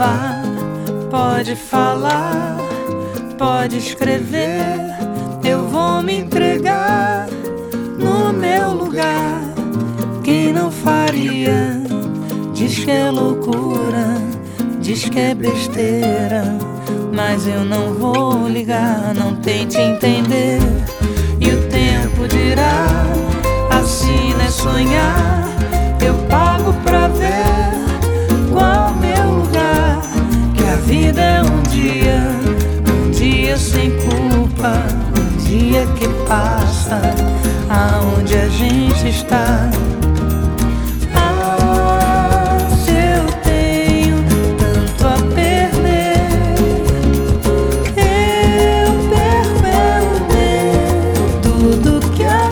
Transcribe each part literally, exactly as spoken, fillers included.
Vá, pode falar, pode escrever, eu vou me entregar no meu lugar. Quem não faria, diz que é loucura, diz que é besteira, mas eu não vou ligar, não tente entender. E o tempo dirá, assim não é sonhar, eu pago pra ver qual meu lugar. Que a vida é um dia, um dia sem culpa, um dia que passa, aonde a gente está. Ah, se eu tenho tanto a perder, eu perco é o medo, tudo que a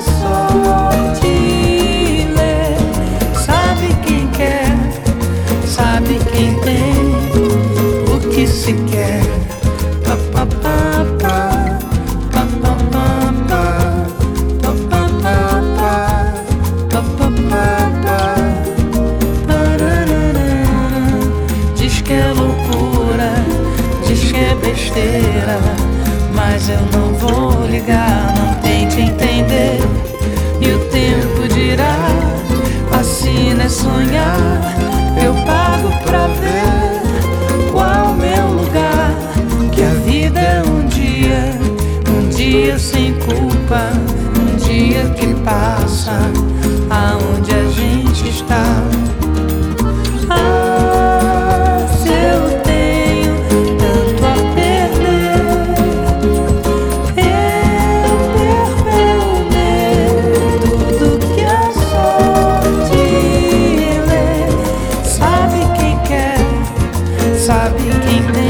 sorte lê. Sabe quem quer, sabe quem tem o que se quer. Pa, pa, pa, pa, pa, pa, pa, pa, pa, pa, pa, pa, pa, pa. Diz que é loucura, diz que é besteira, mas eu não vou ligar, não tente entender. E o tempo dirá, assim não é sonhar, eu pago pra ver qual meu lugar. Que a vida é um dia, um dia sem culpa, um dia que passa, aonde a gente está. Ah, se eu tenho tanto a perder, eu perco o medo, tudo que a sorte lê. Sabe quem quer, sabe quem tem